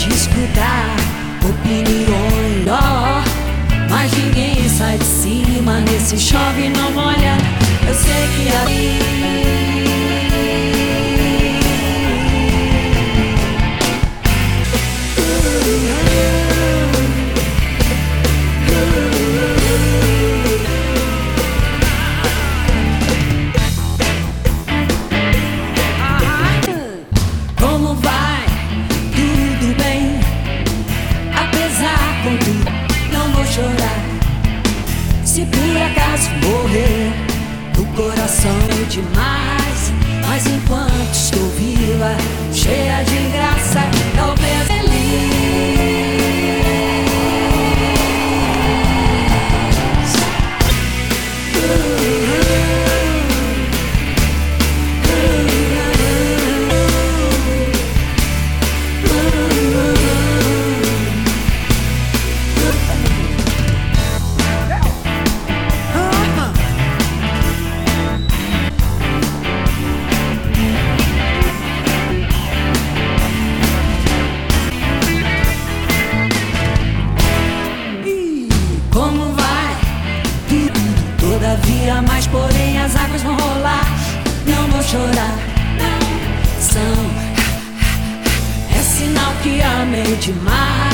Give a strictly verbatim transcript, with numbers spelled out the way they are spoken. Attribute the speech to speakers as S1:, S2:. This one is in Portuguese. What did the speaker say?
S1: de escutar opiniões, ó, mas ninguém sai de cima nesse chove não molha. Eu sei que a como vai? Tudo bem? Apesar contudo, não vou chorar. Se por acaso morrer, o coração é demais. Mas enquanto estou viva, cheia de graça, talvez feliz. Como vai? Tudo, todavia, mas porém as águas vão rolar. Não vou chorar, não. São é sinal que amei demais.